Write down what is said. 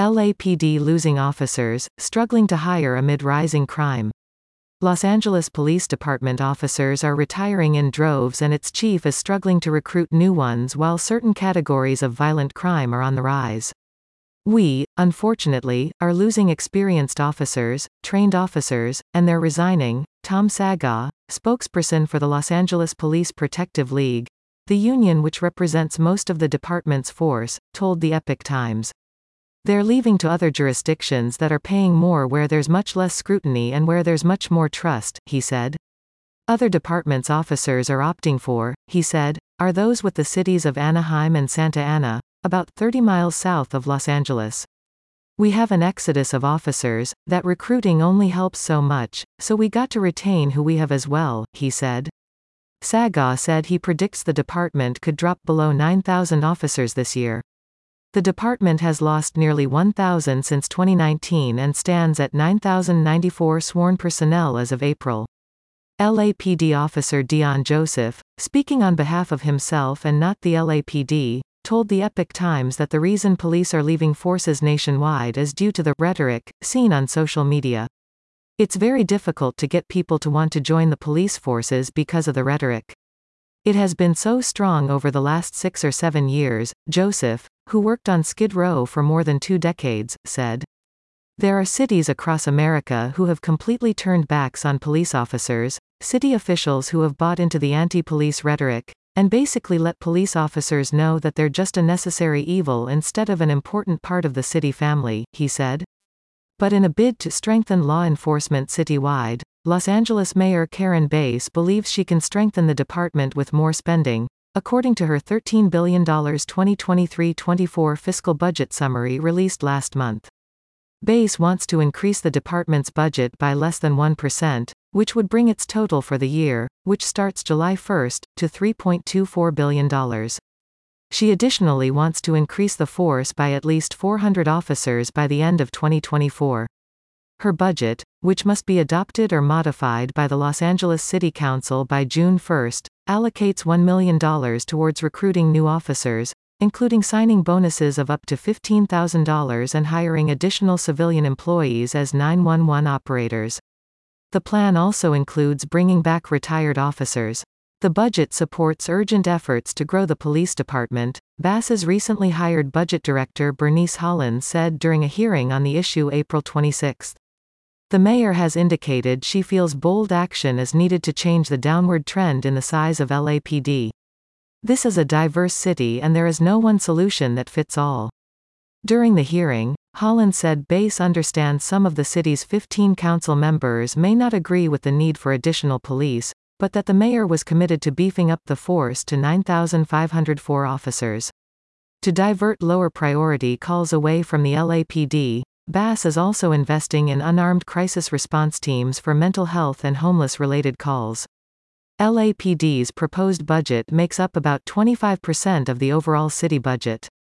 LAPD losing officers, struggling to hire amid rising crime. Los Angeles Police Department officers are retiring in droves and its chief is struggling to recruit new ones while certain categories of violent crime are on the rise. We, unfortunately, are losing experienced officers, trained officers, and they're resigning, Tom Sagaw, spokesperson for the Los Angeles Police Protective League, the union which represents most of the department's force, told the Epoch Times. They're leaving to other jurisdictions that are paying more where there's much less scrutiny and where there's much more trust, he said. Other departments officers are opting for, he said, are those with the cities of Anaheim and Santa Ana, about 30 miles south of Los Angeles. We have an exodus of officers, that recruiting only helps so much, so we got to retain who we have as well, he said. Sagaw said he predicts the department could drop below 9,000 officers this year. The department has lost nearly 1,000 since 2019 and stands at 9,094 sworn personnel as of April. LAPD officer Dion Joseph, speaking on behalf of himself and not the LAPD, told the Epoch Times that the reason police are leaving forces nationwide is due to the rhetoric seen on social media. It's very difficult to get people to want to join the police forces because of the rhetoric. It has been so strong over the last 6 or 7 years, Joseph, who worked on Skid Row for more than 2 decades, said. There are cities across America who have completely turned backs on police officers, city officials who have bought into the anti-police rhetoric, and basically let police officers know that they're just a necessary evil instead of an important part of the city family, he said. But in a bid to strengthen law enforcement citywide, Los Angeles Mayor Karen Bass believes she can strengthen the department with more spending, according to her $13 billion 2023-24 fiscal budget summary released last month. Bass wants to increase the department's budget by less than 1%, which would bring its total for the year, which starts July 1, to $3.24 billion. She additionally wants to increase the force by at least 400 officers by the end of 2024. Her budget, which must be adopted or modified by the Los Angeles City Council by June 1, allocates $1 million towards recruiting new officers, including signing bonuses of up to $15,000 and hiring additional civilian employees as 911 operators. The plan also includes bringing back retired officers. The budget supports urgent efforts to grow the police department, Bass's recently hired budget director Bernice Hollins said during a hearing on the issue April 26. The mayor has indicated she feels bold action is needed to change the downward trend in the size of LAPD. This is a diverse city and there is no one solution that fits all. During the hearing, Hollins said Bass understands some of the city's 15 council members may not agree with the need for additional police, but that the mayor was committed to beefing up the force to 9,504 officers. To divert lower priority calls away from the LAPD, Bass is also investing in unarmed crisis response teams for mental health and homeless-related calls. LAPD's proposed budget makes up about 25% of the overall city budget.